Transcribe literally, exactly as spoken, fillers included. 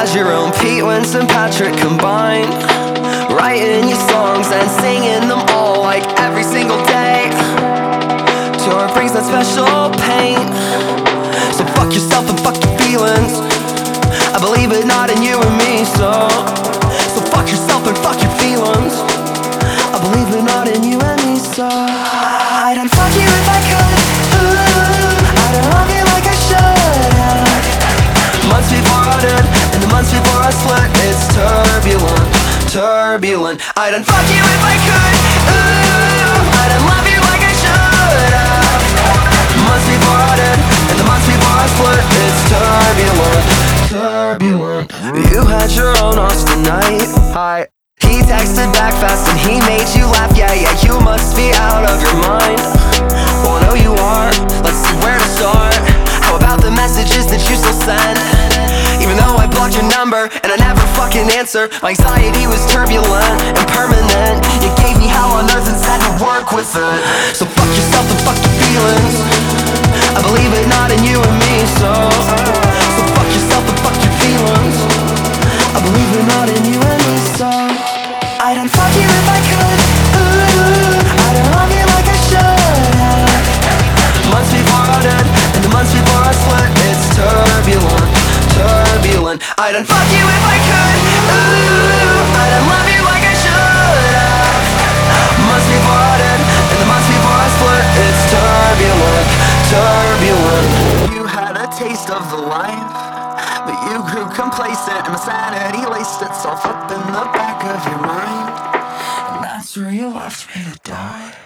as your own Pete, Wentz, and Patrick combined, writing your songs and singing them all like every single day. Tour brings that special pain. So fuck yourself and fuck your feelings. I believe it not in you and me, so So fuck yourself and fuck your feelings. I believe it not in you and me, so I'd unfuck you if I could. Ooh, I don't love you like I should have. Months before I did, and the months before I split, it's turbulent, turbulent. I'd unfuck you if I could. Ooh, I don't love you like I should have. Months before I did, and the months before I split, it's turbulent, turbulent. You had your own Austin night. Hi. He texted back fast and he made you laugh. Yeah, yeah, you must be out of your mind. Well, I know you are. Let's see where to start. How about the messages that you still send? Even though I blocked your number and I never fucking answer, my anxiety was turbulent and permanent. You gave me hell on earth and said to work with it. So fuck yourself and fuck your feelings. I believe it not in you and me, so So fuck yourself and fuck your feelings. I believe it not in you and me, so I'd unfuck you if I could. Ooh, I don't love you like I should have. Months before I did, and the months before I split, it's turbulent, turbulent. I'd unfuck you if I could. Ooh, I don't love you like I should have. Months before I did, and the months before I split, it's turbulent, turbulent. You had a taste of the life, but you grew complacent and sanity laced itself up in the back of your mind. And that's where you left me to die.